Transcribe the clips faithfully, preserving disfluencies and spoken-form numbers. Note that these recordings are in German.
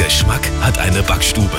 Geschmack hat eine Backstube.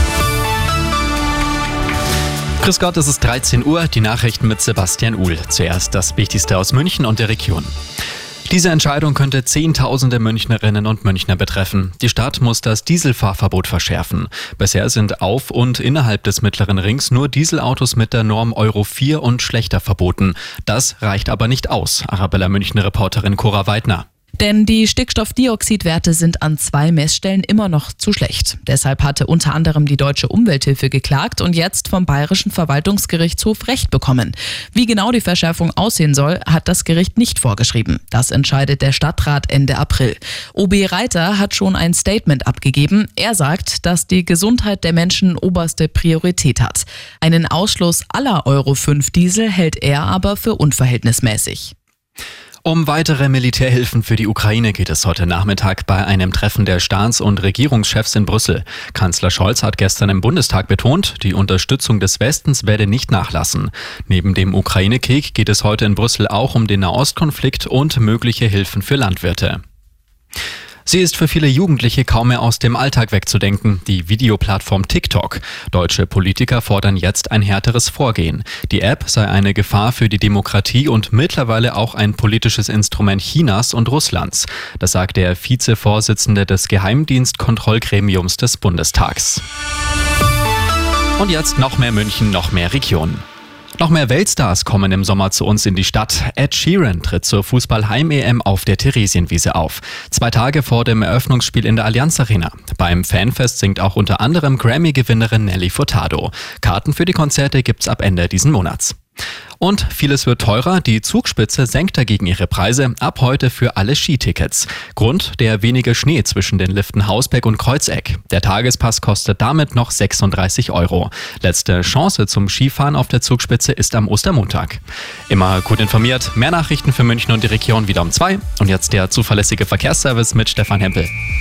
Grüß Gott, es ist dreizehn Uhr, die Nachrichten mit Sebastian Uhl. Zuerst das Wichtigste aus München und der Region. Diese Entscheidung könnte Zehntausende Münchnerinnen und Münchner betreffen. Die Stadt muss das Dieselfahrverbot verschärfen. Bisher sind auf und innerhalb des Mittleren Rings nur Dieselautos mit der Norm Euro vier und schlechter verboten. Das reicht aber nicht aus, Arabella München-Reporterin Cora Weidner. Denn die Stickstoffdioxidwerte sind an zwei Messstellen immer noch zu schlecht. Deshalb hatte unter anderem die Deutsche Umwelthilfe geklagt und jetzt vom Bayerischen Verwaltungsgerichtshof Recht bekommen. Wie genau die Verschärfung aussehen soll, hat das Gericht nicht vorgeschrieben. Das entscheidet der Stadtrat Ende April. O B Reiter hat schon ein Statement abgegeben. Er sagt, dass die Gesundheit der Menschen oberste Priorität hat. Einen Ausschluss aller Euro fünf Diesel hält er aber für unverhältnismäßig. Um weitere Militärhilfen für die Ukraine geht es heute Nachmittag bei einem Treffen der Staats- und Regierungschefs in Brüssel. Kanzler Scholz hat gestern im Bundestag betont, die Unterstützung des Westens werde nicht nachlassen. Neben dem Ukraine-Krieg geht es heute in Brüssel auch um den Nahostkonflikt und mögliche Hilfen für Landwirte. Sie ist für viele Jugendliche kaum mehr aus dem Alltag wegzudenken, die Videoplattform TikTok. Deutsche Politiker fordern jetzt ein härteres Vorgehen. Die App sei eine Gefahr für die Demokratie und mittlerweile auch ein politisches Instrument Chinas und Russlands. Das sagt der Vizevorsitzende des Geheimdienstkontrollgremiums des Bundestags. Und jetzt noch mehr München, noch mehr Region. Noch mehr Weltstars kommen im Sommer zu uns in die Stadt. Ed Sheeran tritt zur Fußball-Heim-E M auf der Theresienwiese auf. Zwei Tage vor dem Eröffnungsspiel in der Allianz Arena. Beim Fanfest singt auch unter anderem Grammy-Gewinnerin Nelly Furtado. Karten für die Konzerte gibt's ab Ende diesen Monats. Und vieles wird teurer, die Zugspitze senkt dagegen ihre Preise ab heute für alle Skitickets. Grund der wenige Schnee zwischen den Liften Hausberg und Kreuzeck. Der Tagespass kostet damit noch sechsunddreißig Euro. Letzte Chance zum Skifahren auf der Zugspitze ist am Ostermontag. Immer gut informiert, mehr Nachrichten für München und die Region wieder um zwei. Und jetzt der zuverlässige Verkehrsservice mit Stefan Hempel.